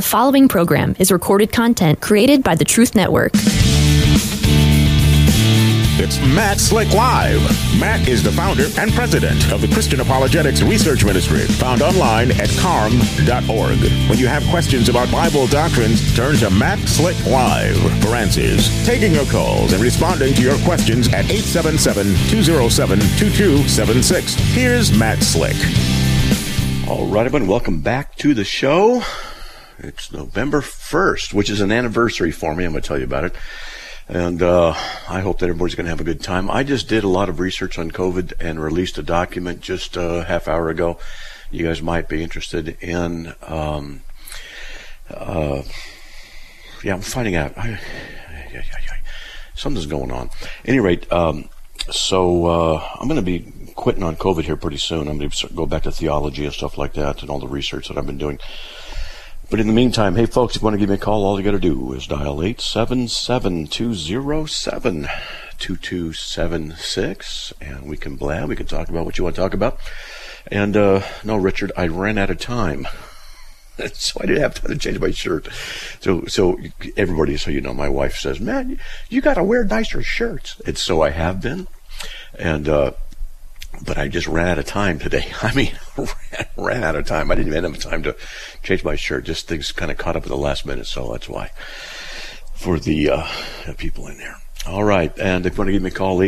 The following program is recorded content created by the Truth Network. It's Matt Slick Live. Matt is the founder and president of the Christian Apologetics Research Ministry, found online at carm.org. When you have questions about Bible doctrines, turn to Matt Slick Live for answers. Taking your calls and responding to your questions at 877-207-2276. Here's Matt Slick. All right, everyone, welcome back to the show. It's November 1st, which is an anniversary for me. I'm going to tell you about it. And I hope that everybody's going to have a good time. I just did a lot of research on COVID and released a document just a half hour ago. You guys might be interested in, I'm finding out. Something's going on. At any rate, so I'm going to be quitting on COVID here pretty soon. I'm going to go back to theology and stuff like that and all the research that I've been doing. But in the meantime, hey folks, if you want to give me a call, all you got to do is dial 877-207-2276, and we can blab. We can talk about what you want to talk about. And no, Richard, I ran out of time, so I didn't have time to change my shirt. So everybody, so you know, my wife says, "Man, you got to wear nicer shirts." And so I have been, and but I just ran out of time today. I mean, ran out of time. I didn't even have time to change my shirt. Just things kind of caught up at the last minute, so that's why. For the people in there. All right, and if you want to give me a call,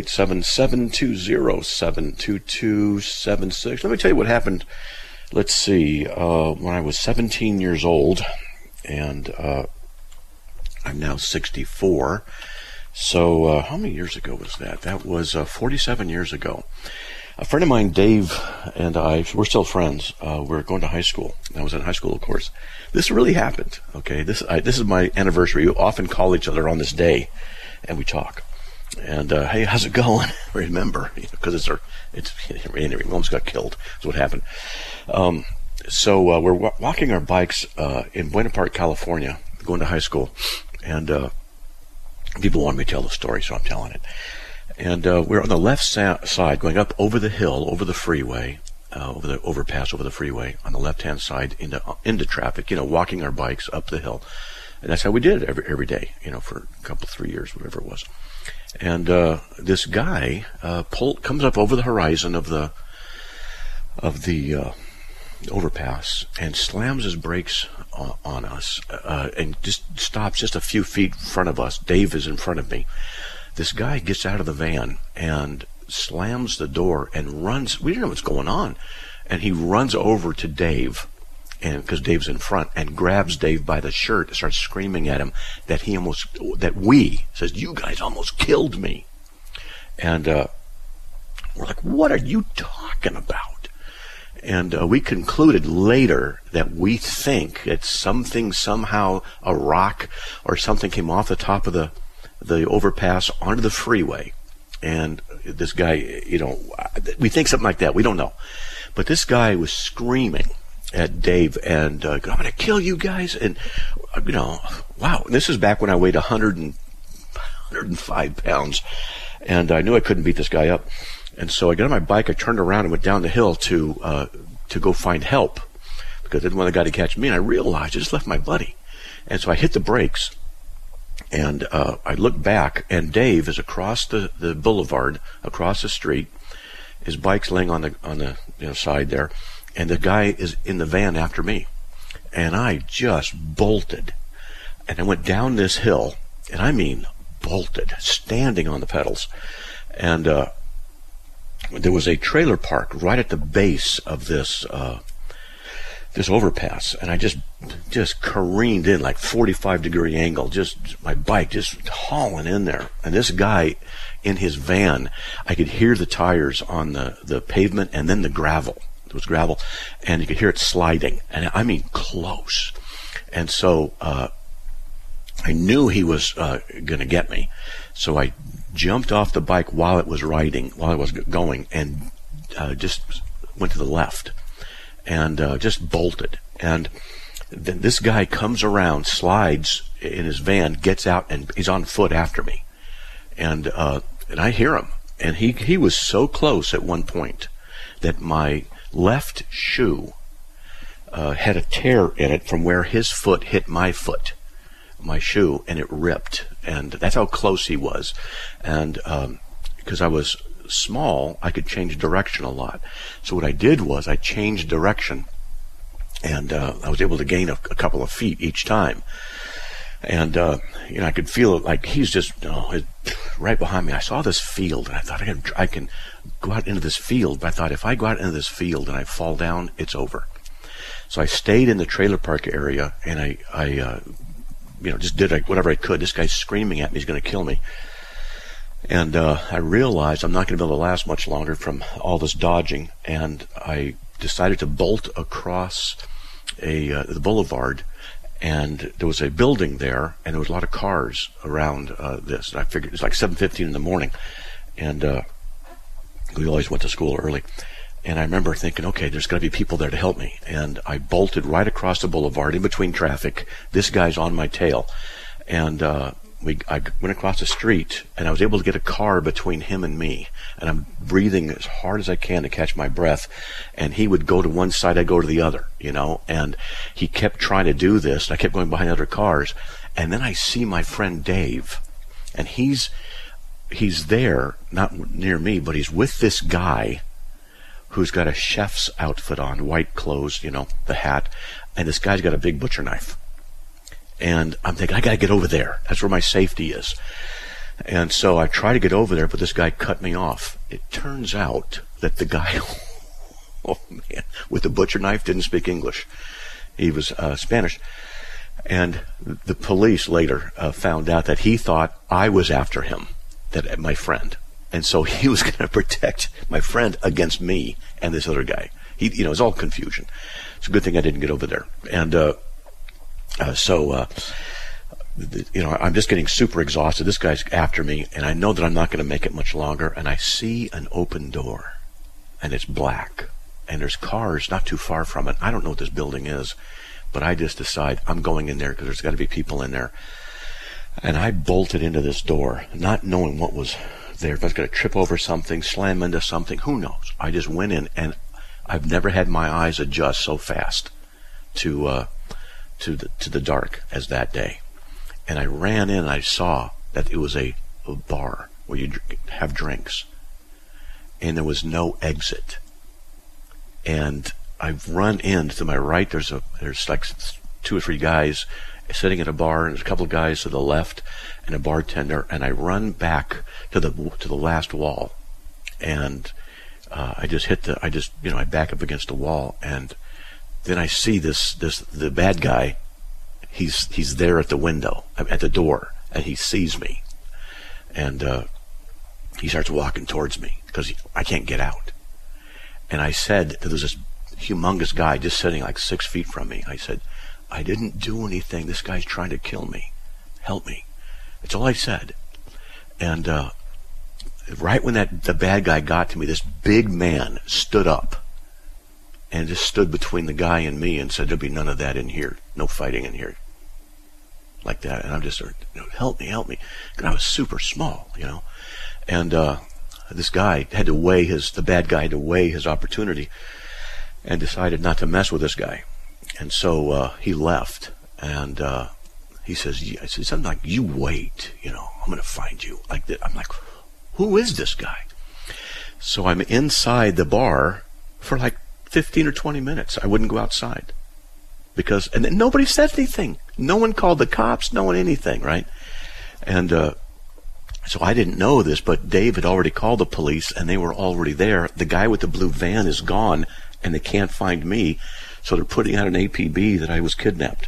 877-207-2276. Let me tell you what happened. Let's see, when I was 17 years old, and I'm now 64. So how many years ago was that? That was 47 years ago. A friend of mine, Dave, and I, we're still friends. We're going to high school. I was in high school, of course. This really happened, okay? This is my anniversary. We often call each other on this day, and we talk. And, hey, how's it going? Remember, because we almost got killed. That's what happened. So we're walking our bikes in Buena Park, California, going to high school. And people want me to tell the story, so I'm telling it. And we're on the left side, going up over the hill, over the freeway, over the overpass, over the freeway, on the left-hand side into traffic, walking our bikes up the hill. And that's how we did it every day, for a couple, 3 years, whatever it was. And this guy comes up over the horizon of the overpass and slams his brakes on us and just stops just a few feet in front of us. Dave is in front of me. This guy gets out of the van and slams the door and runs. We didn't know what's going on. And he runs over to Dave, and because Dave's in front, and grabs Dave by the shirt and starts screaming at him that you guys almost killed me. And we're like, what are you talking about? And we concluded later that we think that somehow a rock or something came off the top of the overpass onto the freeway. And this guy, we think something like that. We don't know. But this guy was screaming at Dave and, I'm going to kill you guys. And, wow. And this is back when I weighed 105 pounds. And I knew I couldn't beat this guy up. And so I got on my bike, I turned around and went down the hill to go find help, because I didn't want the guy to catch me. And I realized I just left my buddy. And so I hit the brakes. And I look back, and Dave is across the boulevard, across the street. His bike's laying on the side there, and the guy is in the van after me. And I just bolted, and I went down this hill, and I mean bolted, standing on the pedals. And there was a trailer park right at the base of this overpass, and I just careened in like 45-degree angle, just my bike just hauling in there. And this guy in his van, I could hear the tires on the pavement and then the gravel. It was gravel, and you could hear it sliding, and I mean close. And so I knew he was going to get me, so I jumped off the bike while it was going, and just went to the left. And just bolted. And then this guy comes around, slides in his van, gets out, and he's on foot after me. And I hear him. And he was so close at one point that my left shoe had a tear in it from where his foot hit my shoe, and it ripped. And that's how close he was. And because I was small, I could change direction a lot. So what I did was I changed direction, and I was able to gain a couple of feet each time. And I could feel it, like he's just right behind me. I saw this field, and I thought I can go out into this field. But I thought, if I go out into this field and I fall down, it's over. So I stayed in the trailer park area, and I just did whatever I could. This guy's screaming at me, he's going to kill me. And I realized I'm not going to be able to last much longer from all this dodging, and I decided to bolt across the boulevard. And there was a building there, and there was a lot of cars around this. And I figured it's like 7:15 in the morning, and we always went to school early. And I remember thinking, okay, there's got to be people there to help me. And I bolted right across the boulevard in between traffic. This guy's on my tail. And I went across the street, and I was able to get a car between him and me. And I'm breathing as hard as I can to catch my breath. And he would go to one side, I'd go to the other, And he kept trying to do this, and I kept going behind other cars. And then I see my friend Dave, and he's there, not near me, but he's with this guy who's got a chef's outfit on, white clothes, the hat. And this guy's got a big butcher knife. And I'm thinking, I got to get over there. That's where my safety is. And so I try to get over there, but this guy cut me off. It turns out that the guy, with the butcher knife didn't speak English. He was Spanish. And the police later found out that he thought I was after him, my friend. And so he was going to protect my friend against me and this other guy. It was all confusion. It's a good thing I didn't get over there. And I'm just getting super exhausted. This guy's after me, and I know that I'm not going to make it much longer. And I see an open door, and it's black, and there's cars not too far from it. I don't know what this building is, but I just decide I'm going in there because there's got to be people in there. And I bolted into this door, not knowing what was there. If I was going to trip over something, slam into something, who knows? I just went in, and I've never had my eyes adjust so fast to the dark as that day. And I ran in, and I saw that it was a bar where you have drinks, and there was no exit. And I've run in to my right. There's like 2 or 3 guys sitting at a bar, and there's a couple of guys to the left, and a bartender. And I run back to the last wall, and I back up against the wall, and then I see the bad guy. He's there at the window, at the door, and he sees me, and he starts walking towards me because I can't get out. And I said, there was this humongous guy just sitting like 6 feet from me. I said, I didn't do anything. This guy's trying to kill me. Help me. That's all I said. And right when the bad guy got to me, this big man stood up and just stood between the guy and me and said, there'll be none of that in here. No fighting in here. Like that. And I'm just help me. Because I was super small, And this guy had to weigh the bad guy had to weigh his opportunity and decided not to mess with this guy. And so he left, and he says, I said something like, you wait, I'm going to find you. Like that. I'm like, who is this guy? So I'm inside the bar for like 15 or 20 minutes. I wouldn't go outside and then nobody said anything. No one called the cops, no one anything, right? And so I didn't know this, but Dave had already called the police, and they were already there. The guy with the blue van is gone, and they can't find me. So they're putting out an APB that I was kidnapped.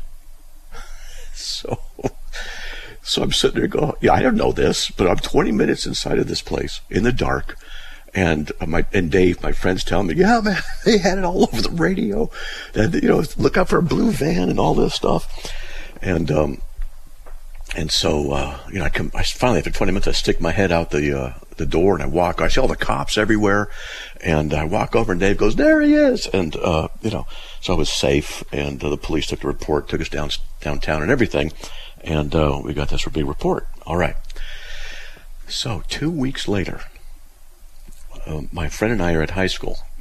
So I'm sitting there going, I don't know this, but I'm 20 minutes inside of this place in the dark. And Dave, my friend's telling me, yeah, man, they had it all over the radio. And, look out for a blue van and all this stuff. And so, I finally, after 20 minutes, I stick my head out the door, and I walk. I see all the cops everywhere, and I walk over, and Dave goes, there he is. And, so I was safe, and the police took the report, took us downtown and everything, and we got this big report. All right. So 2 weeks later, my friend and I are at high school,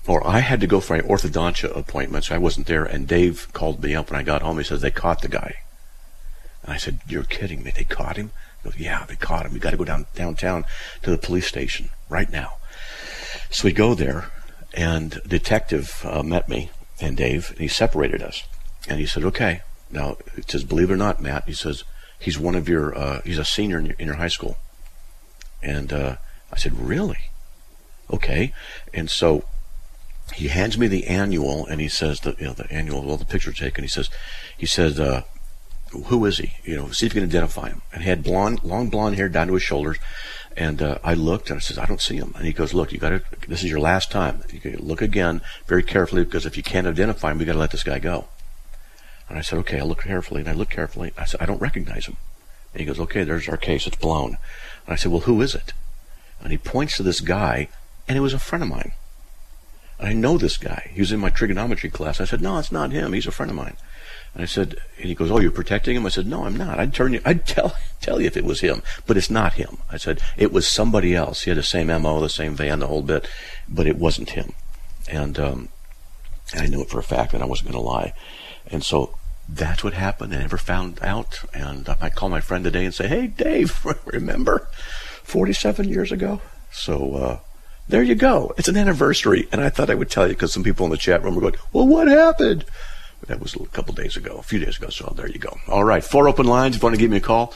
or I had to go for an orthodontia appointment, so I wasn't there, and Dave called me up when I got home. He says, they caught the guy. And I said, you're kidding me, they caught him? He goes, yeah, they caught him. We got to go downtown to the police station right now. So we go there, and a detective met me and Dave, and he separated us. And he said, okay. Now, it says, believe it or not, Matt, he says, he's one of your, he's a senior in your high school. And I said, really? Okay. And so he hands me the annual, and he says, the annual, all the pictures taken. He says, who is he? See if you can identify him. And he had long blonde hair down to his shoulders. And I looked, and I said, I don't see him. And he goes, look, this is your last time. You can look again very carefully, because if you can't identify him, we got to let this guy go. And I said, okay, I'll look carefully. And I looked carefully. I said, I don't recognize him. And he goes, okay, there's our case. It's blown. And I said, well, who is it? And he points to this guy, and it was a friend of mine. And I know this guy. He was in my trigonometry class. I said, no, it's not him. He's a friend of mine. And I said, and he goes, oh, you're protecting him? I said, no, I'm not. I'd tell you if it was him, but it's not him. I said, it was somebody else. He had the same MO, the same van, the whole bit, but it wasn't him. And I knew it for a fact, and I wasn't going to lie. And so that's what happened. I never found out. And I call my friend today and say, hey, Dave, remember 47 years ago? So there you go. It's an anniversary. And I thought I would tell you, because some people in the chat room were going, well, what happened? But that was a few days ago. So there you go. All right. 4 open lines. If you want to give me a call,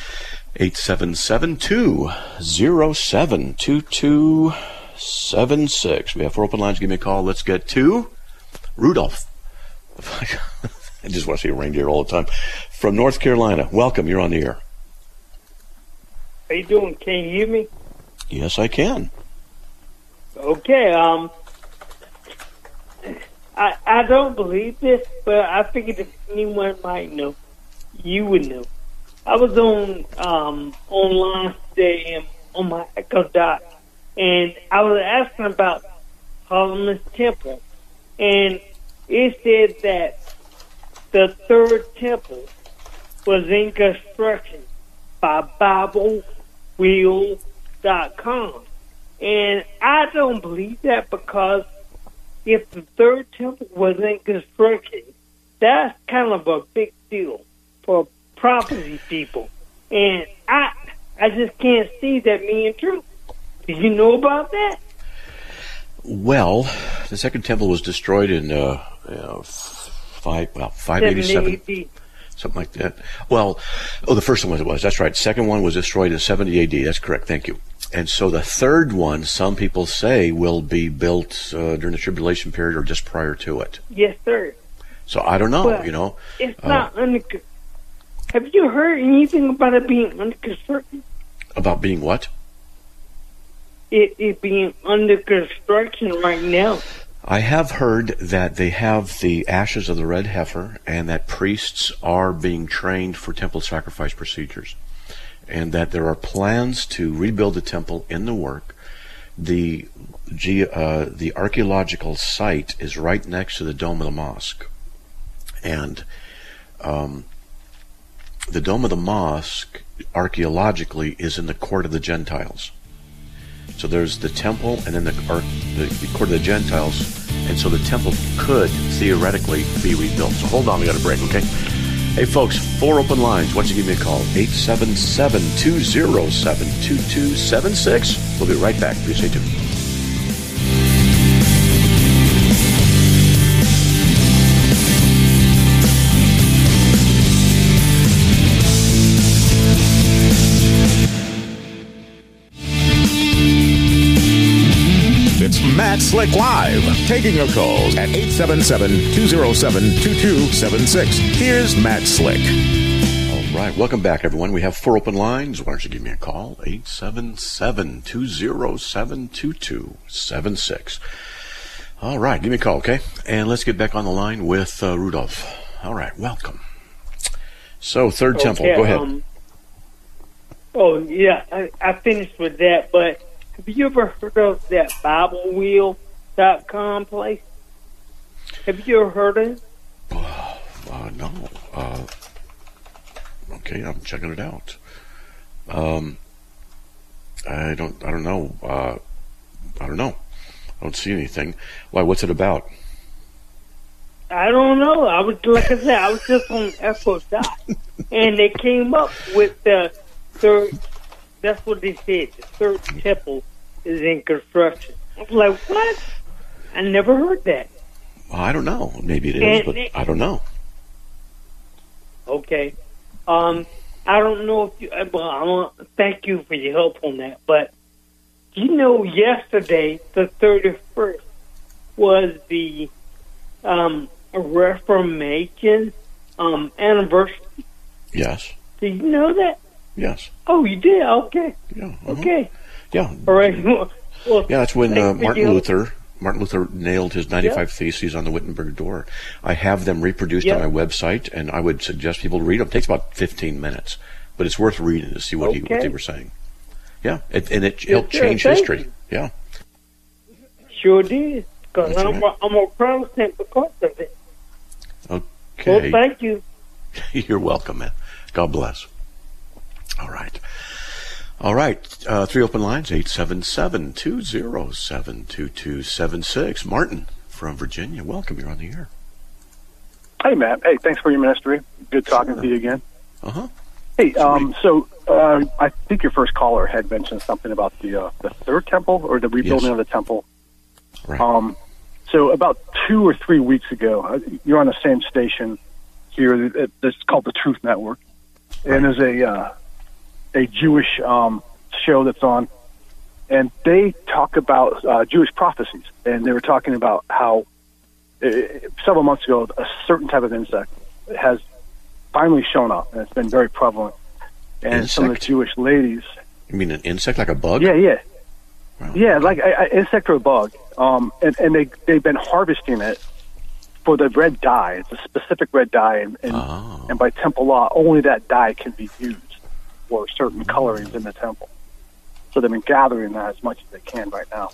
877-207-2276. We have 4 open lines. Give me a call. Let's get to Rudolph. I just want to see a reindeer all the time. From North Carolina. Welcome. You're on the air. How you doing? Can you hear me? Yes, I can. Okay. I don't believe this, but I figured if anyone might know, you would know. I was on online today on my Echo Dot, and I was asking about Solomon's Temple, and it said that the third temple was in construction by BibleWheel.com. And I don't believe that, because if the third temple was in construction, that's kind of a big deal for prophecy people. And I just can't see that being true. Did you know about that? Well, the second temple was destroyed in 587, something like that. Well, the first one was. That's right. The second one was destroyed in 70 AD. That's correct. Thank you. And so the third one, some people say, will be built during the tribulation period or just prior to it. Yes, sir. So I don't know. Well, it's not under. Have you heard anything about it being under construction? About being what? It being under construction right now. I have heard that they have the ashes of the red heifer, and that priests are being trained for temple sacrifice procedures, and that there are plans to rebuild the temple in the work. The archaeological site is right next to the Dome of the Mosque, and the Dome of the Mosque archaeologically is in the Court of the Gentiles. So there's the temple, and then the Court of the Gentiles, and so the temple could theoretically be rebuilt. So hold on, we got a break, okay? Hey folks, 4 open lines. Why don't you give me a call? 877-207-2276. We'll be right back. Please stay tuned. It's Matt Slick Live, taking your calls at 877-207-2276. Here's Matt Slick. All right, welcome back, everyone. We have 4 open lines. Why don't you give me a call? 877-207-2276. All right, give me a call, okay? And let's get back on the line with Rudolph. All right, welcome. So, third temple, go ahead. I finished with that, but have you ever heard of that BibleWheel.com place? Have you ever heard of it? No. Okay, I'm checking it out. I don't know. I don't know. I don't see anything. Why? What's it about? I don't know. I was, like I said, I was just on Echo Dot, and they came up with the third. That's what they said. The third temple is in construction. I was like, what? I never heard that. Well, I don't know. Maybe it is, but I don't know. Okay. I don't know if you. Well, I want to thank you for your help on that. But yesterday, the 31st, was the Reformation anniversary. Yes. Did you know that? Yes. Oh, you did? Okay. Yeah. Okay. Yeah. All right. Well, yeah, that's when Martin Luther nailed his 95 Theses on the Wittenberg door. I have them reproduced on my website, and I would suggest people read them. It takes about 15 minutes, but it's worth reading to see what they were saying. Yeah, and it helped change history. Yeah. Sure did. Because I'm a Protestant because of it. Okay. Well, thank you. You're welcome, man. God bless. All right. 3 open lines, 877-207-2276. Martin from Virginia, welcome. You're on the air. Hey, Matt. Hey, thanks for your ministry. Good talking to you again. Uh-huh. Hey, so I think your first caller had mentioned something about the third temple or the rebuilding of the temple. Right. So about 2 or 3 weeks ago, you're on the same station here. It's called the Truth Network. And there's a Jewish show that's on, and they talk about Jewish prophecies. And they were talking about how several months ago a certain type of insect has finally shown up, and it's been very prevalent. And some of the Jewish ladies... You mean an insect, like a bug? Yeah. Wow. Yeah, like an insect or a bug. And they've been harvesting it for the red dye. It's a specific red dye, and by temple law, only that dye can be used for certain colorings in the temple. So they've been gathering that as much as they can right now.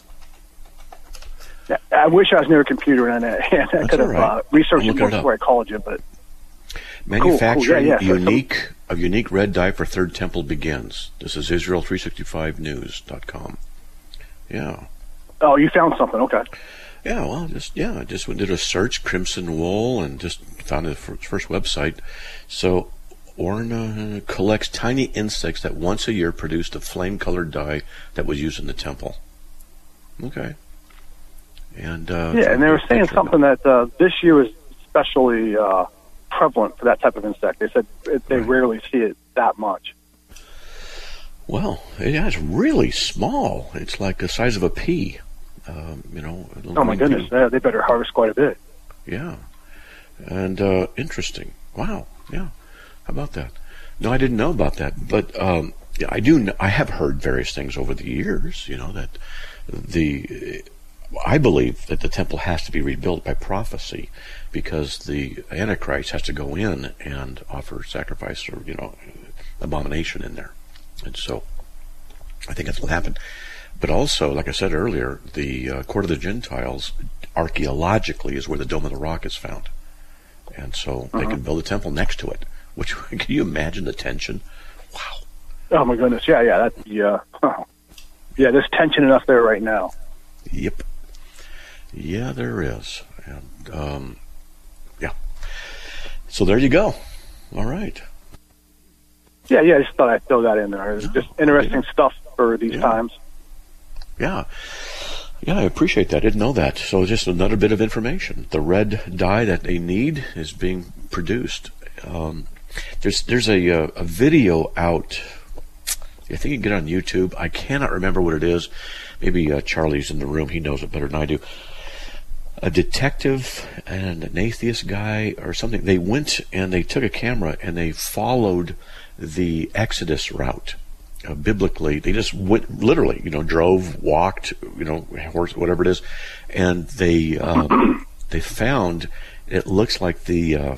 I wish I was near a computer and I could have researched it before I called you, but... Manufacturing a unique red dye for Third Temple begins. This is Israel365news.com. Yeah. Oh, you found something. Okay. Yeah, well, just did a search, crimson wool, and just found the first website. So, Orna collects tiny insects that once a year produced a flame-colored dye that was used in the temple. Okay. And and they were saying something that this year is especially prevalent for that type of insect. They said they rarely see it that much. Well, it's really small. It's like the size of a pea. Oh my goodness! They better harvest quite a bit. Yeah, and interesting. Wow. Yeah. How about that? No, I didn't know about that, but I do. I have heard various things over the years. That I believe that the temple has to be rebuilt by prophecy, because the Antichrist has to go in and offer sacrifice or abomination in there, and so I think that's what happened. But also, like I said earlier, the Court of the Gentiles archaeologically is where the Dome of the Rock is found, and so they can build a temple next to it. Which, can you imagine the tension? Wow. Oh my goodness! Yeah. There's tension enough there right now. Yep. Yeah, there is, and So there you go. All right. Yeah. I just thought I'd throw that in there. It's just interesting stuff for these times. Yeah, I appreciate that. I didn't know that. So just another bit of information. The red dye that they need is being produced. There's a video out. I think you can get it on YouTube. I cannot remember what it is. Maybe Charlie's in the room. He knows it better than I do. A detective and an atheist guy or something. They went and they took a camera and they followed the Exodus route. Biblically, they just went, literally, drove, walked, horse, whatever it is, and they found, it looks like the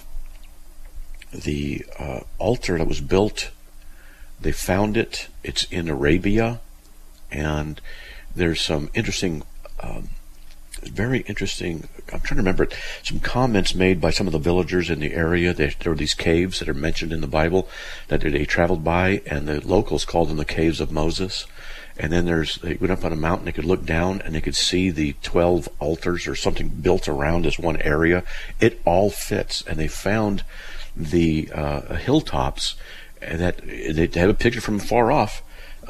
altar that was built, they found it. It's in Arabia, and there's some interesting, very interesting, I'm trying to remember it, some comments made by some of the villagers in the area. There were these caves that are mentioned in the Bible that they traveled by, and the locals called them the Caves of Moses. And then they went up on a mountain, they could look down, and they could see the 12 altars or something built around this one area. It all fits. And they found the hilltops, and that they have a picture from far off,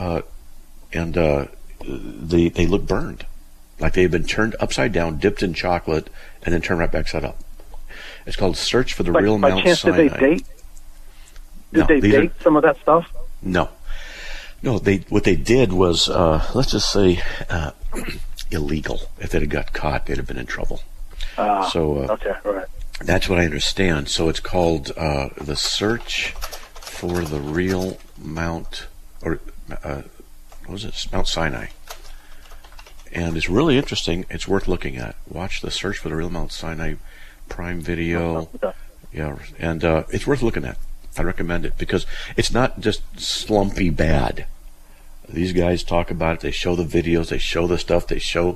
and they look burned. Like they had been turned upside down, dipped in chocolate, and then turned right back side up. It's called Search for the Real Mount Sinai. Did they date? Did they date some of that stuff? No. What they did was, let's just say, illegal. If they'd have got caught, they'd have been in trouble. Okay, right. That's what I understand. So it's called the Search for the Real Mount, or what was it? Mount Sinai. And it's really interesting. It's worth looking at. Watch the Search for the Real Mount Sinai Prime Video. Okay. Yeah, and it's worth looking at. I recommend it because it's not just slumpy bad. These guys talk about it. They show the videos. They show the stuff. They show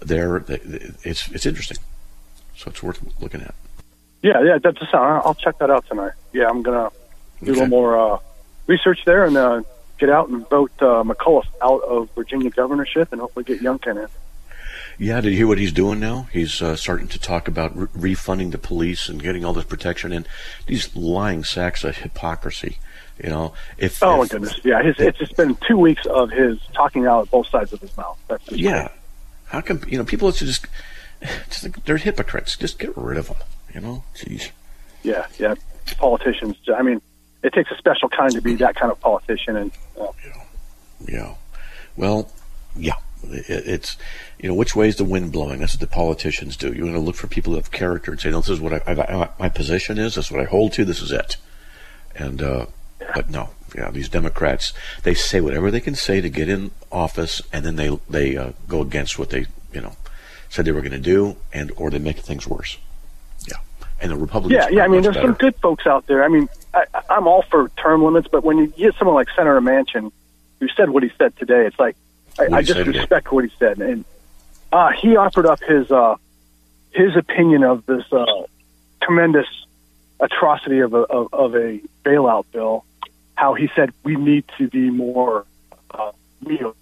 it's interesting. So it's worth looking at. Yeah. That's a sound. I'll check that out tonight. Yeah, I'm gonna do a little more research there and get out and vote McAuliffe out of Virginia governorship and hopefully get Youngkin in. Yeah, did you hear what he's doing now? He's starting to talk about refunding the police and getting all this protection in. These lying sacks of hypocrisy, you know. My goodness, yeah. It's just been 2 weeks of his talking out of both sides of his mouth. That's just crazy. How come people just they're hypocrites? Just get rid of them, you know. Jeez. Yeah. Politicians. I mean, it takes a special kind to be that kind of politician, and. Yeah. Well, yeah. It's which way is the wind blowing? That's what the politicians do. You want to look for people who have character and say, no, this is what my position is. This is what I hold to. This is it. And but no, these Democrats, they say whatever they can say to get in office, and then they go against what they said they were going to do, or they make things worse. Yeah, and the Republicans. Yeah. I mean, there's some good folks out there. I mean, I'm all for term limits, but when you get someone like Senator Manchin, who said what he said today, it's like. I just respect what he said, and he offered up his opinion of this tremendous atrocity of a bailout bill. How he said we need to be more real.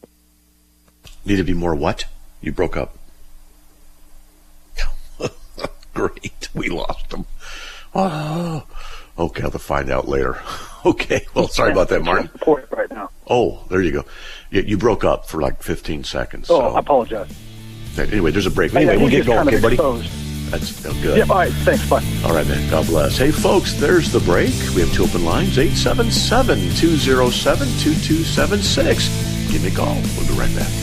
Need to be more what? You broke up. Great, we lost him. Oh, okay, I'll have to find out later. Okay, well, sorry about that, Martin. Right now. Oh, there you go. You broke up for like 15 seconds. Oh, so. I apologize. Anyway, there's a break. Anyway, we'll get going, okay, buddy? Exposed. That's good. Yeah, all right, thanks, bye. All right, man, God bless. Hey, folks, there's the break. We have two open lines, 877-207-2276. Give me a call. We'll be right back.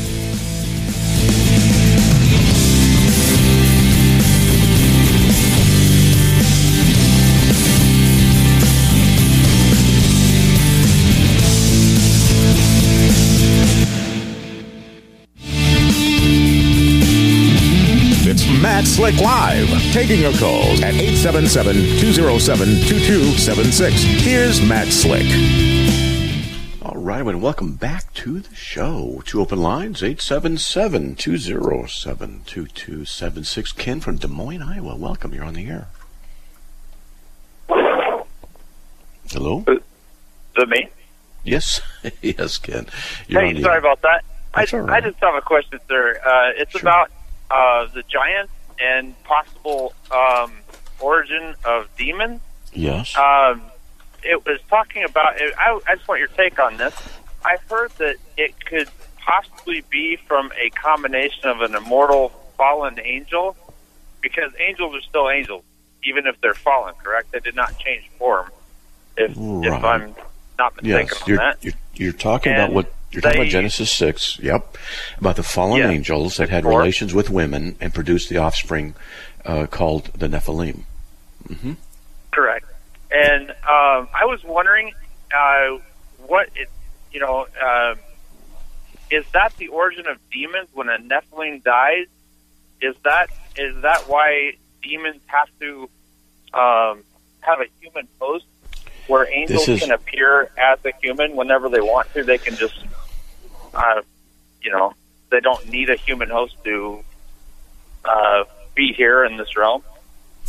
Matt Slick Live, taking your calls at 877-207-2276. Here's Matt Slick. All right, and welcome back to the show. Two open lines, 877-207-2276. Ken from Des Moines, Iowa. Welcome. You're on the air. Hello? Is it me? Yes. Yes, Ken. You're Sorry about that. That's all right. I just have a question, sir. It's Sure. about the giants and possible origin of demons. Yes. It was talking about. I just want your take on this. I heard that it could possibly be from a combination of an immortal fallen angel, because angels are still angels, even if they're fallen. Correct? They did not change form. If I'm not mistaken on that. You're talking about what. You're talking about Genesis 6, yep, about the fallen angels that had relations with women and produced the offspring called the Nephilim. Mm-hmm. Correct. And I was wondering, is that the origin of demons when a Nephilim dies? Is that why demons have to have a human host, where angels can appear as a human whenever they want to? They can just, they don't need a human host to be here in this realm.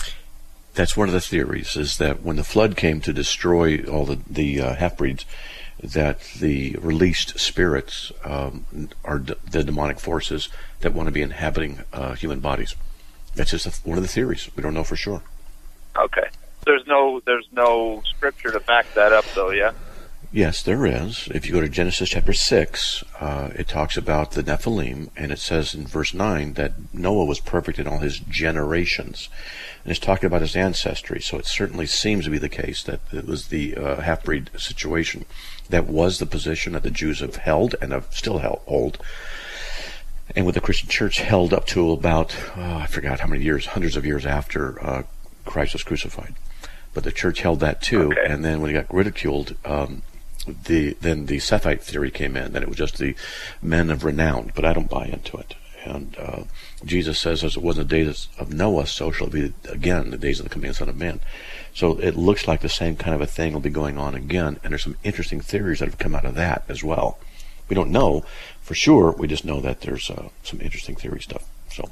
That's one of the theories, is that when the flood came to destroy all the half-breeds, that the released spirits are the demonic forces that want to be inhabiting human bodies. That's just one of the theories. We don't know for sure. Okay. There's no scripture to back that up, though, yeah? Yes, there is. If you go to Genesis chapter 6, it talks about the Nephilim, and it says in verse 9 that Noah was perfect in all his generations. And it's talking about his ancestry, so it certainly seems to be the case that it was the half-breed situation. That was the position that the Jews have held and have still hold. And what the Christian church held up to about, I forgot how many years, hundreds of years after Christ was crucified. But the church held that too, okay. And then when he got ridiculed, then the Sethite theory came in, that it was just the men of renown, but I don't buy into it. And Jesus says, as it was in the days of Noah, so shall it be again the days of the coming of the Son of Man. So it looks like the same kind of a thing will be going on again, and there's some interesting theories that have come out of that as well. We don't know for sure, we just know that there's some interesting theory stuff. So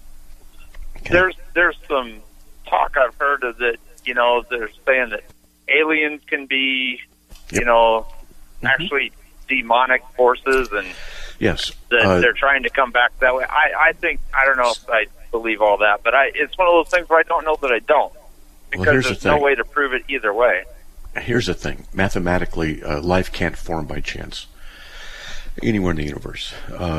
okay. There's some talk I've heard of that, they're saying that aliens can be, actually demonic forces, and yes, that they're trying to come back that way. I think, I don't know if I believe all that, but it's one of those things where I don't know that I don't, because there's no way to prove it either way. Here's the thing. Mathematically, life can't form by chance anywhere in the universe.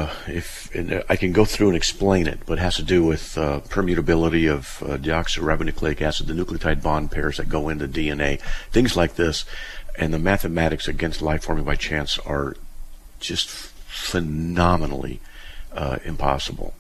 I can go through and explain it, but it has to do with permutability of deoxyribonucleic acid, the nucleotide bond pairs that go into DNA, things like this. And the mathematics against life forming by chance are just phenomenally impossible.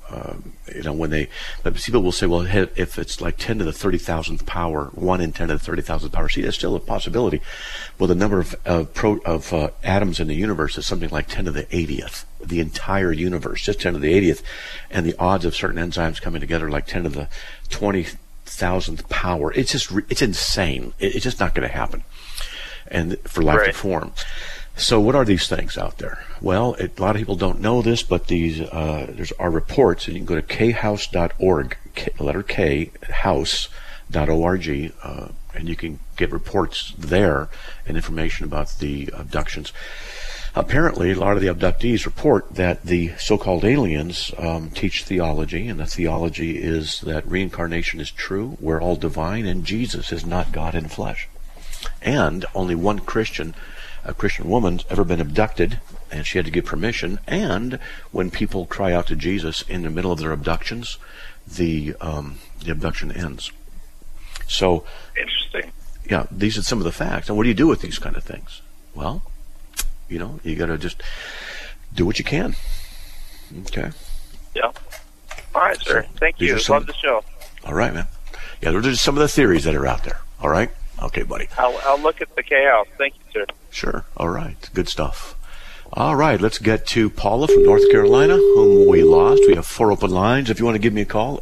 But people will say, well, if it's like 10 to the 30,000th power, 1 in 10 to the 30,000th power, see, that's still a possibility. Well, the number of atoms in the universe is something like 10 to the 80th. The entire universe, just 10 to the 80th, and the odds of certain enzymes coming together like 10 to the 20,000th power. It's insane. It's just not going to happen, and for life to form. So what are these things out there? Well, a lot of people don't know this, but there's our reports, and you can go to khouse.org, letter K, house.org, and you can get reports there and information about the abductions. Apparently, a lot of the abductees report that the so-called aliens teach theology, and the theology is that reincarnation is true, we're all divine, and Jesus is not God in flesh. And only one a Christian woman's ever been abducted, and she had to give permission. And when people cry out to Jesus in the middle of their abductions, the abduction ends. So, interesting. Yeah, these are some of the facts. And what do you do with these kind of things? Well, you got to just do what you can. Okay. Yeah. All right, sir. Thank you. Love the show. All right, man. Yeah, those are just some of the theories that are out there. All right. Okay, buddy. I'll look at the K-House. Thank you, sir. Sure. All right. Good stuff. All right. Let's get to Paula from North Carolina, whom we lost. We have 4 open lines. If you want to give me a call,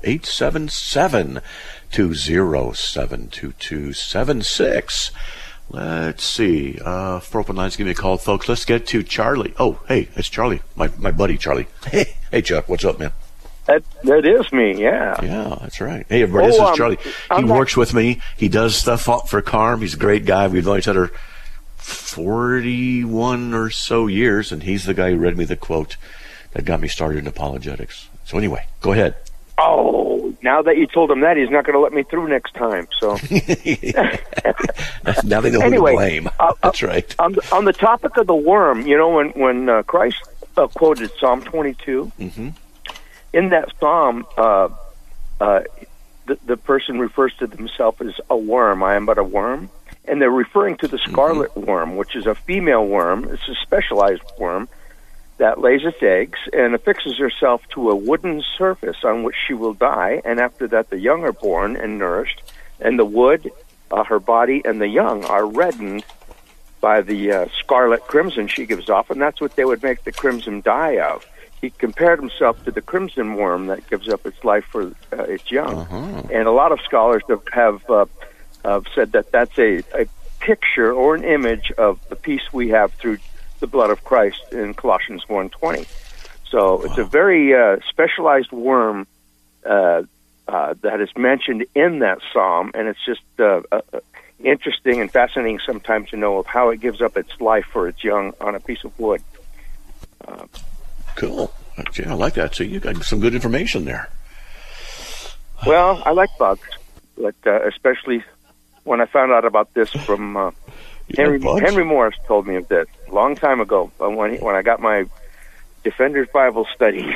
877-207-2276. Let's see. 4 open lines. Give me a call, folks. Let's get to Charlie. Oh, hey, it's Charlie. My buddy, Charlie. Hey, Chuck. What's up, man? That is me, yeah. Yeah, that's right. Hey, everybody, this is Charlie. He works with me. He does stuff for Carm. He's a great guy. We've known each other 41 or so years, and he's the guy who read me the quote that got me started in apologetics. So anyway, go ahead. Oh, now that you told him that, he's not going to let me through next time. So now they know who to blame. That's right. On the topic of the worm, when Christ quoted Psalm 22, mm-hmm. In that psalm, the person refers to themselves as a worm. I am but a worm. And they're referring to the scarlet mm-hmm. worm, which is a female worm. It's a specialized worm that lays its eggs and affixes herself to a wooden surface on which she will die. And after that, the young are born and nourished. And the wood, her body, and the young are reddened by the scarlet crimson she gives off. And that's what they would make the crimson dye of. He compared himself to the crimson worm that gives up its life for its young. Uh-huh. And a lot of scholars have said that that's a picture or an image of the peace we have through the blood of Christ in Colossians 1:20. So it's a very specialized worm that is mentioned in that psalm, and it's just interesting and fascinating sometimes to know of how it gives up its life for its young on a piece of wood. Cool. Yeah, I like that. So you got some good information there. Well, I like bugs, but especially when I found out about this from Henry Morris told me of this a long time ago when I got my Defender's Bible Study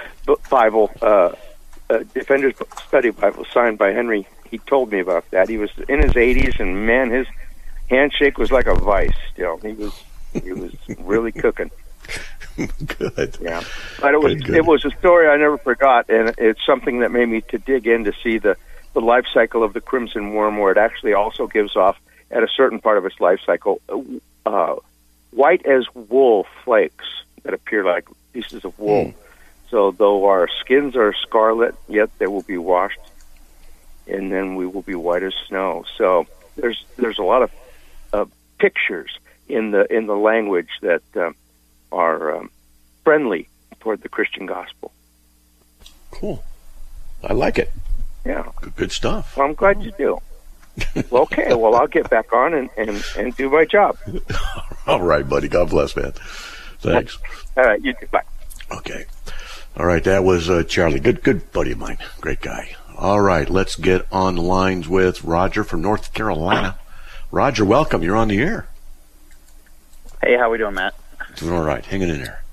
Defender's Study Bible signed by Henry. He told me about that. He was in his 80s, and man, his handshake was like a vice. Still, he was really cooking. Good. Yeah, but it was a story I never forgot, and it's something that made me to dig in to see the life cycle of the crimson worm, where it actually also gives off at a certain part of its life cycle white as wool flakes that appear like pieces of wool. So though our skins are scarlet, yet they will be washed, and then we will be white as snow. So there's a lot of pictures in the language that are friendly toward the Christian gospel. Cool. I like it. Yeah. Good stuff. Well, I'm glad you do. Well, okay. Well, I'll get back on and do my job. All right, buddy. God bless, man. Thanks. All right. You too. Bye. Okay. All right. That was Charlie. Good buddy of mine. Great guy. All right. Let's get on the lines with Roger from North Carolina. Roger, welcome. You're on the air. Hey, how we doing, Matt? Doing all right. Hanging in there.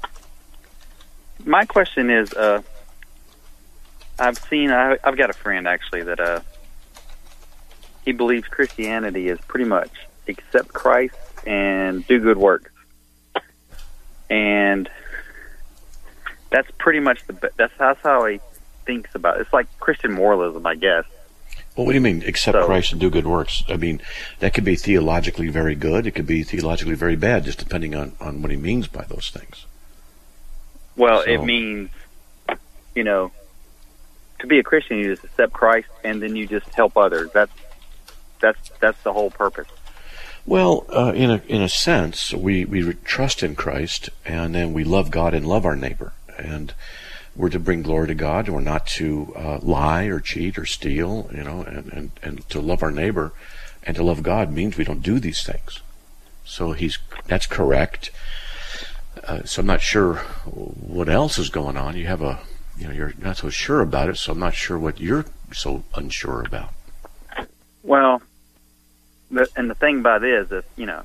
My question is, I've got a friend actually that he believes Christianity is pretty much accept Christ and do good works, and that's pretty much that's how he thinks about it. It's like Christian moralism, I guess. Well, what do you mean, accept Christ and do good works? I mean, that could be theologically very good. It could be theologically very bad, just depending on what he means by those things. Well, it means, to be a Christian, you just accept Christ and then you just help others. That's the whole purpose. Well, in a sense, we trust in Christ, and then we love God and love our neighbor, and we're to bring glory to God. We're not to lie or cheat or steal, and to love our neighbor and to love God means we don't do these things. So that's correct. So I'm not sure what else is going on. You have you're not so sure about it, so I'm not sure what you're so unsure about. Well, and the thing about it is that,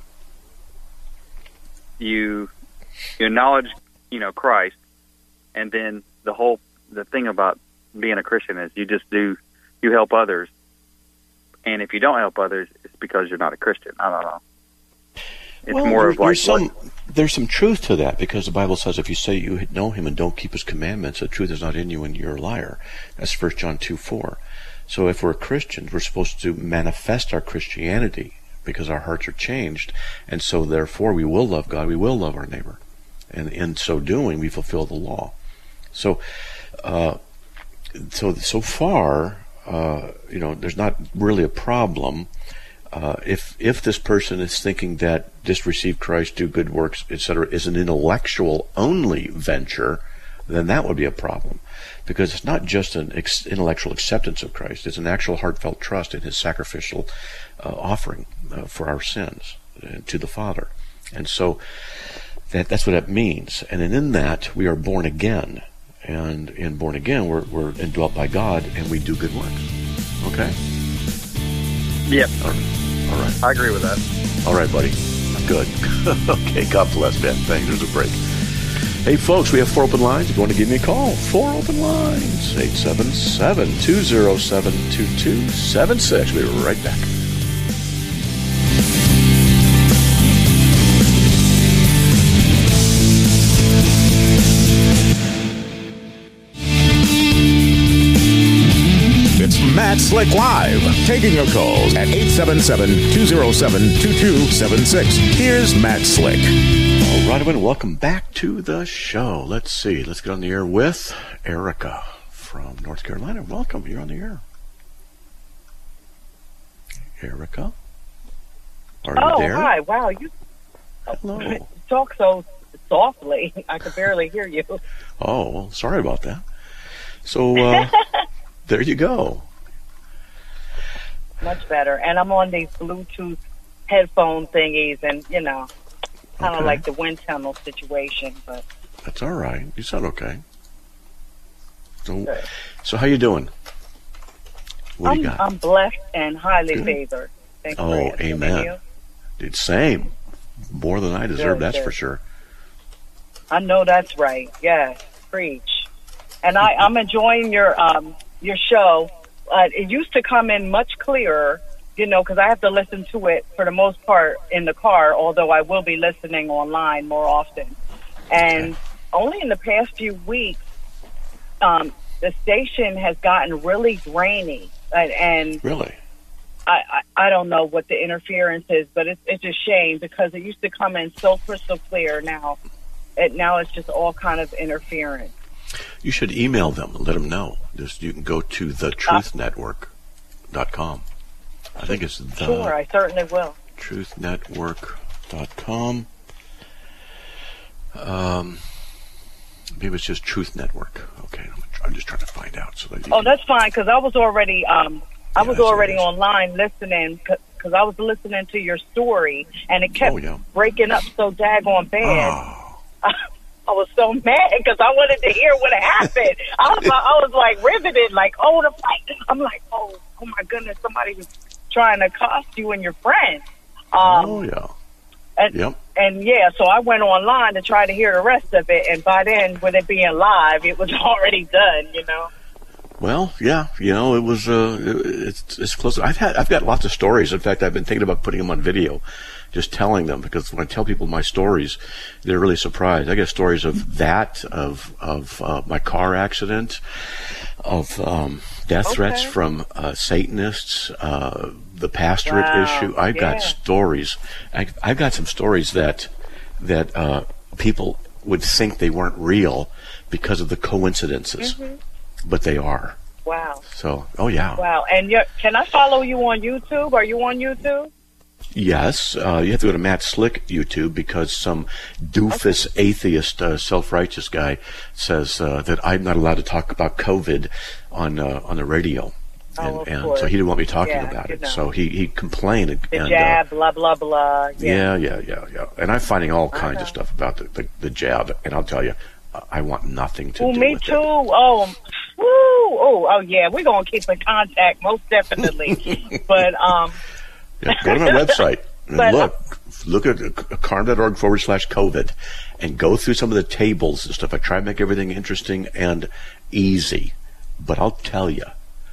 you acknowledge, Christ, and then the thing about being a Christian is you help others, and if you don't help others, it's because you're not a Christian. I don't know. It's more of like there's some truth to that, because the Bible says if you say you know him and don't keep his commandments, the truth is not in you and you're a liar. That's 1 John 2:4. So if we're Christians, we're supposed to manifest our Christianity because our hearts are changed, and so therefore we will love God, we will love our neighbor, and in so doing we fulfill the law. So so far, there's not really a problem. If this person is thinking that just receive Christ, do good works, etc., is an intellectual only venture, then that would be a problem, because it's not just an intellectual acceptance of Christ; it's an actual heartfelt trust in His sacrificial offering for our sins to the Father, and so that's what that means. And then in that we are born again, and in born again we're indwelt by God, and we do good works. Okay. Yep. All right. I agree with that. All right, buddy. Good. Okay, God bless, man. Thanks. There's a break. Hey, folks, we have 4 open lines. If you want to give me a call, 4 open lines. 877-207-2276. We'll be right back. Matt Slick Live, taking your calls at 877-207-2276. Here's Matt Slick. All right, everyone, welcome back to the show. Let's see. Let's get on the air with Erica from North Carolina. Welcome. You're on the air. Erica? Are you there? Hi. Wow, you Hello. talk so softly. I could barely hear you. Oh, well, sorry about that. So, there you go. much better. And I'm on these Bluetooth headphone thingies, and kind of Okay. like the wind tunnel situation. But That's all right. You sound okay. Good. So how you doing? What do you got? I'm blessed and highly Good. favored. Thanks for Oh, asking. amen. And you? Dude, same. More than I deserve, Good, that's good. for sure. I know that's right. Yes, preach. And I'm enjoying your show. It used to come in much clearer, because I have to listen to it for the most part in the car, although I will be listening online more often. And only in the past few weeks, the station has gotten really grainy. And Really? I don't know what the interference is, but it's a shame because it used to come in so crystal clear. Now it's just all kind of interference. You should email them and let them know. You can go to thetruthnetwork.com. I think it's Sure, I certainly will. Truthnetwork.com. Maybe it's just Truth Network. Okay, I'm just trying to find out so that you can- That's fine because I was already that's what it is. online listening because I was listening to your story and it kept breaking up so daggone bad. Oh. I was so mad because I wanted to hear what happened. I was like riveted, like, the fight. I'm like, oh my goodness, somebody was trying to cost you and your friend. And so I went online to try to hear the rest of it, and by then, with it being live, it was already done, Well, yeah, it was. It's close. I've got lots of stories. In fact, I've been thinking about putting them on video, just telling them because when I tell people my stories, they're really surprised. I get stories of that, of my car accident, of death threats from Satanists, the pastorate issue. I've got stories. I've got some stories that people would think they weren't real because of the coincidences. Mm-hmm. But they are. Wow. So, Wow. And can I follow you on YouTube? Are you on YouTube? Yes. You have to go to Matt Slick YouTube because some doofus atheist, self-righteous guy says that I'm not allowed to talk about COVID on the radio. And so he didn't want me talking about it. So he complained. The jab, blah, blah, blah. Yeah. And I'm finding all kinds of stuff about the jab. And I'll tell you, I want nothing to do with it. Me too. Yeah, we're going to keep in contact, most definitely. But, go to my website and look at carm.org/COVID and go through some of the tables and stuff. I try to make everything interesting and easy. But I'll tell you,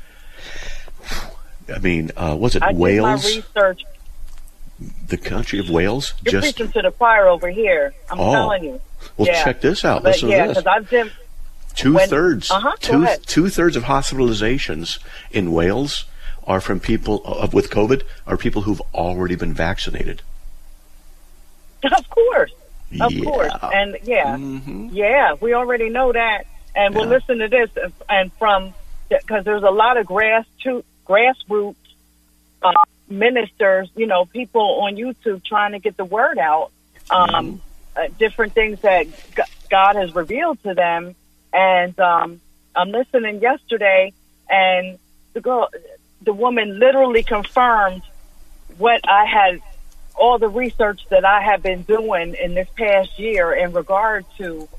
I mean, was it Wales? I did my research. The country of Wales? You're preaching to the choir over here. I'm telling you. Well, check this out. But Listen to this. because I've been... Two-thirds of hospitalizations in Wales are from people with COVID are people who've already been vaccinated. Of course. And we already know that. And we'll listen to this and because there's a lot of grassroots ministers, people on YouTube trying to get the word out, different things that God has revealed to them. And I'm listening yesterday, and the woman literally confirmed what I had, all the research that I have been doing in this past year in regard to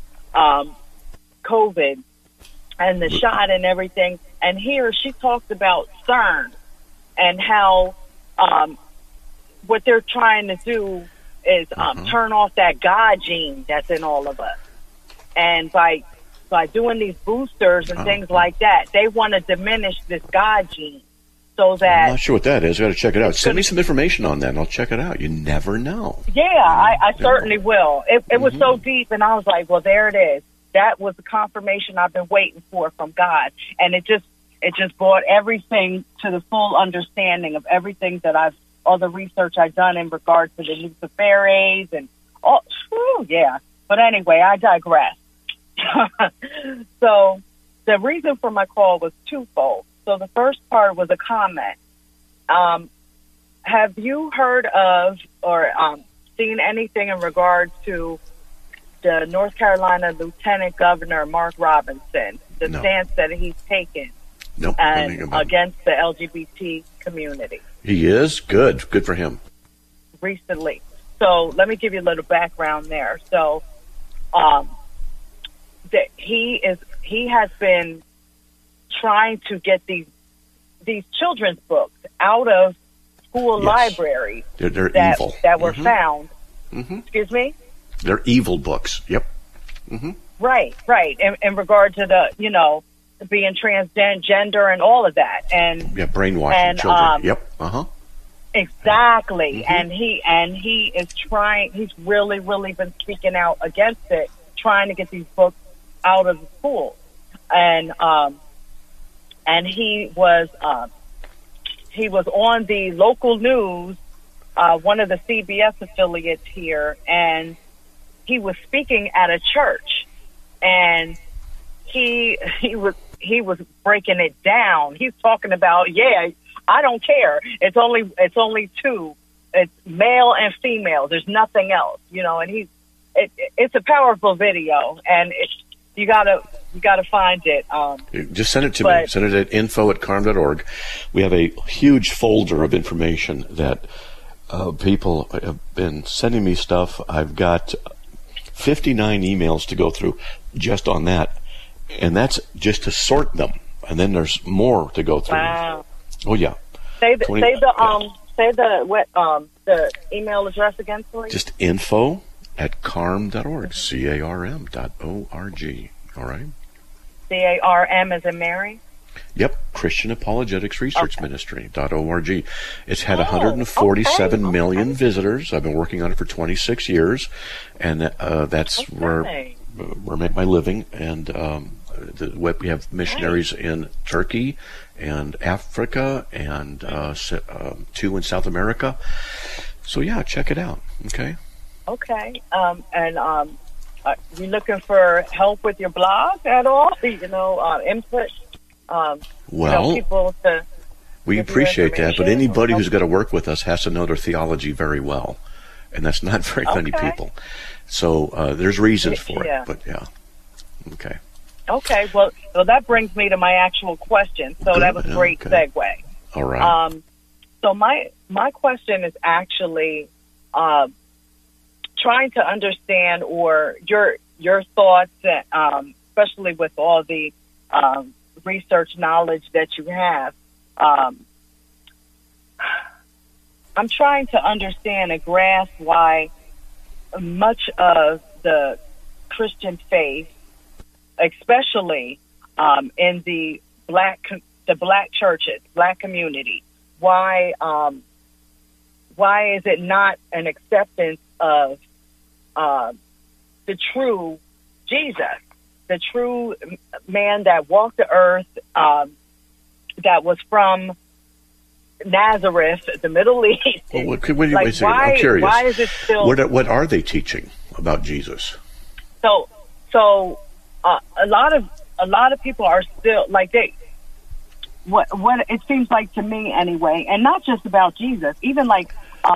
COVID and the shot and everything. And here she talked about CERN and how what they're trying to do is turn off that God gene that's in all of us. And by doing these boosters and things like that, they want to diminish this God gene so that... I'm not sure what that is. I got to check it out. Send me some information on that, and I'll check it out. You never know. Yeah, I certainly will. It was so deep, and I was like, well, there it is. That was the confirmation I've been waiting for from God. And it just brought everything to the full understanding of everything that all the research I've done in regards to the Luciferates and all. But anyway, I digress. So the reason for my call was twofold. So the first part was a comment. Have you heard of or seen anything in regard to the North Carolina Lieutenant Governor Mark Robinson, the stance that he's taken against the LGBT community. He is? Good for him. Recently. So let me give you a little background there. So that he has been trying to get these children's books out of school libraries they're evil. that were found. Excuse me? They're evil books. Yep. Right. In regard to the, being transgender and all of that. And brainwashing children. Yep. Exactly. And he is trying, he's really, really been speaking out against it, trying to get these books out of the school. And he was on the local news, one of the CBS affiliates here, and he was speaking at a church, and he was breaking it down. He's talking about, I don't care. It's only two. It's male and female. There's nothing else, and it's a powerful video, and you gotta find it. Just send it to me. Send it at info@carm.org. We have a huge folder of information that people have been sending me stuff. I've got 59 emails to go through just on that, and that's just to sort them. And then there's more to go through. Wow. Oh yeah. Say the email address again, please. Just info@carm.org. CARM.org. All right. CARM as in Mary? Yep, Christian Apologetics Research Ministry.org. It's had 147 million visitors. I've been working on it for 26 years, and that's where I make my living. And we have missionaries in Turkey and Africa and 2 in South America. So yeah, check it out. Okay. Okay. Are you looking for help with your blog at all? Input. People we appreciate that, but anybody who's got to work with us has to know their theology very well, and that's not very many people. So there's reasons for it, but yeah. Okay. Okay. Well, that brings me to my actual question. So that was a great segue. All right. So my question is actually trying to understand, or your thoughts, especially with all the research knowledge that you have. I'm trying to understand and grasp why much of the Christian faith, especially in the black churches, black community, why is it not an acceptance of the true Jesus, the true man that walked the earth, that was from Nazareth, the Middle East? Well, wait a second. I'm curious. Why is it still? What are they teaching about Jesus? So a lot of people are still like what it seems like to me anyway, and not just about Jesus, even like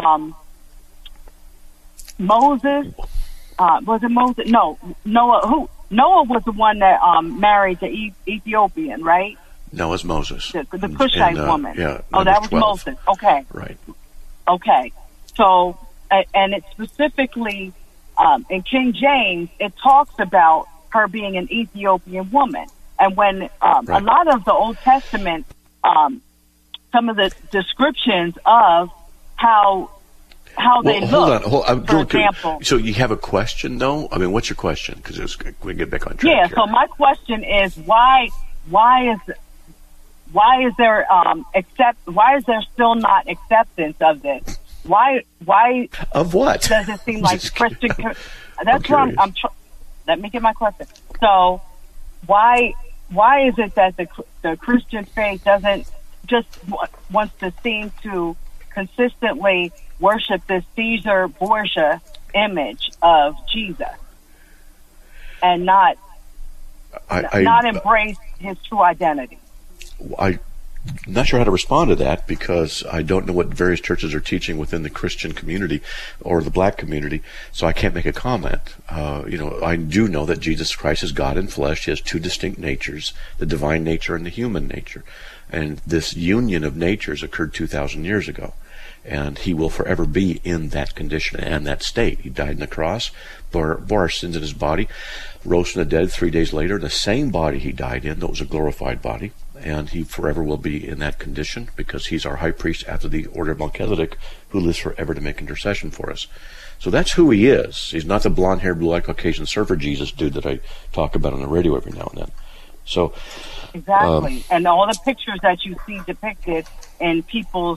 Moses. Was it Moses? No, Noah. Noah was the one that married the Ethiopian, right? No, it was Moses. The Cushite woman. Yeah. That was 12. Moses. Okay. Right. Okay. So, and it specifically in King James, it talks about her being an Ethiopian woman, and when a lot of the Old Testament, some of the descriptions of how they look. Hold on. For example. So you have a question, though? I mean, what's your question? Because we get back on track. Yeah. Here. So my question is why is there still not acceptance of this? Why of what? Does it seem like Christian? That's what I'm. Let me get my question. So why is it that the Christian faith doesn't just wants to seem to consistently worship this Caesar Borgia image of Jesus and not embrace his true identity? I'm not sure how to respond to that, because I don't know what various churches are teaching within the Christian community or the black community, so I can't make a comment. I do know that Jesus Christ is God in flesh. He has two distinct natures, the divine nature and the human nature. And this union of natures occurred 2,000 years ago. And he will forever be in that condition and that state. He died on the cross, bore our sins in his body, rose from the dead 3 days later, the same body he died in, that was a glorified body. And he forever will be in that condition because he's our high priest after the order of Melchizedek, who lives forever to make intercession for us. So that's who he is. He's not the blonde-haired, blue-eyed Caucasian surfer Jesus dude that I talk about on the radio every now and then. So exactly, and all the pictures that you see depicted in people's,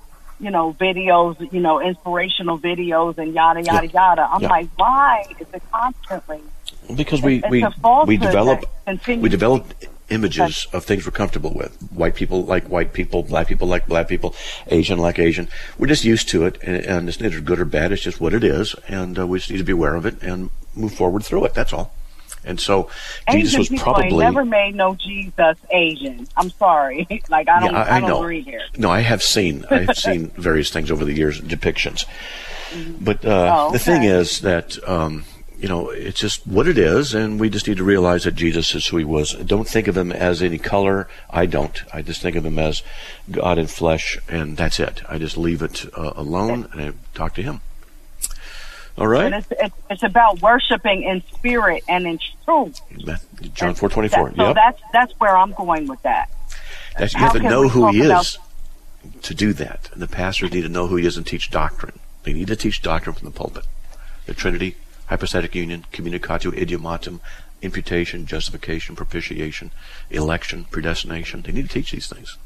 videos, inspirational videos and yada yada yada. I'm like, why is it constantly? Because we develop images of things we're comfortable with. White people like white people, black people like black people, Asian like Asian. We're just used to it, and it's neither good or bad. It's just what it is, and we just need to be aware of it and move forward through it. That's all. And so Jesus was probably never made no Jesus Asian. I'm sorry, I don't agree here. No, I have seen various things over the years, depictions. But the thing is that it's just what it is, and we just need to realize that Jesus is who he was. Don't think of him as any color. I don't. I just think of him as God in flesh, and that's it. I just leave it alone and I talk to him. All right. And it's about worshiping in spirit and in truth. John 4:24. So that's where I'm going with that. You have to know who he is to do that. And the pastors need to know who he is and teach doctrine. They need to teach doctrine from the pulpit. The Trinity, hypostatic union, communicatio idiomatum, imputation, justification, propitiation, election, predestination. They need to teach these things.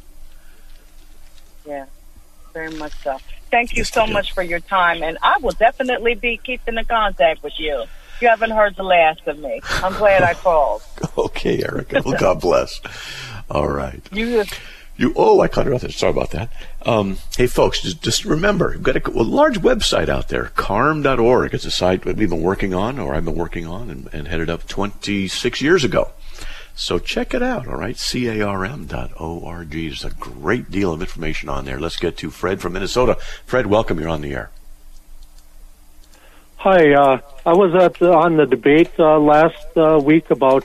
Yeah, very much so. Thank you so much for your time, and I will definitely be keeping in contact with you. You haven't heard the last of me. I'm glad I called. Okay, Erica. Well, God bless. All right. I cut her off there. Sorry about that. Hey, folks, just remember, we've got a large website out there, carm.org. It's a site that we've been working on, or I've been working on, and headed up 26 years ago. So check it out, all right? carm.org. There's a great deal of information on there. Let's get to Fred from Minnesota. Fred, welcome. You're on the air. Hi. I was on the debate last week about...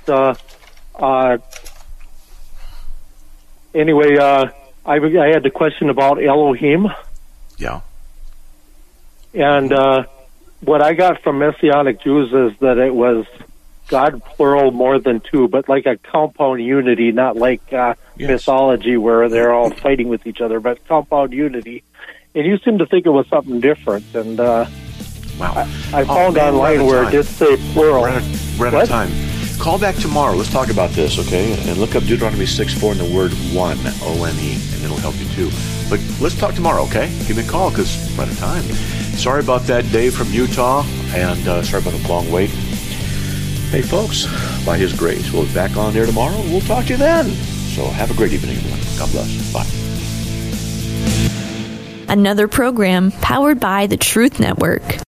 Anyway, I had the question about Elohim. Yeah. And what I got from Messianic Jews is that it was God plural more than two, but like a compound unity, not like mythology where they're all fighting with each other, but compound unity. And you seem to think it was something different. And wow. I found online where it did say plural. We're out of time. Call back tomorrow. Let's talk about this, okay? And look up Deuteronomy 6:4 and the word one, O-N-E, and it'll help you too. But let's talk tomorrow, okay? Give me a call because we're out of time. Sorry about that, Dave from Utah, and sorry about the long wait. Hey, folks, by his grace, we'll be back on there tomorrow. We'll talk to you then. So have a great evening, everyone. God bless. Bye. Another program powered by the Truth Network.